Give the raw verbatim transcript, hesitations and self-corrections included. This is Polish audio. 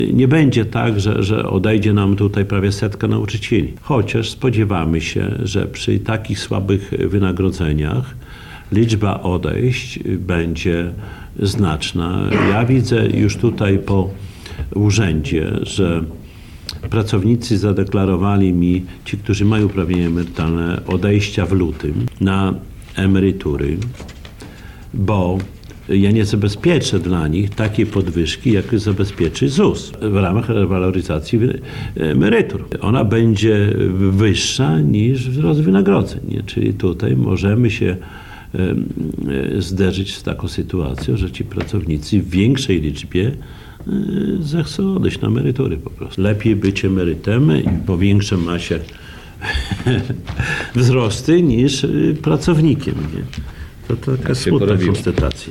Nie będzie tak, że, że odejdzie nam tutaj prawie setka nauczycieli. Chociaż spodziewamy się, że przy takich słabych wynagrodzeniach liczba odejść będzie znaczna. Ja widzę już tutaj po urzędzie, że pracownicy zadeklarowali mi, ci, którzy mają uprawnienia emerytalne, odejścia w lutym na emerytury, bo ja nie zabezpieczę dla nich takiej podwyżki, jak zabezpieczy ZUS w ramach rewaloryzacji emerytur. Ona będzie wyższa niż wzrost wynagrodzeń. Nie? Czyli tutaj możemy się zderzyć z taką sytuacją, że ci pracownicy w większej liczbie zechcą odejść na emerytury po prostu. Lepiej być emerytem i po większej masie wzrosty niż pracownikiem. Nie? To taka smutna konstatacja.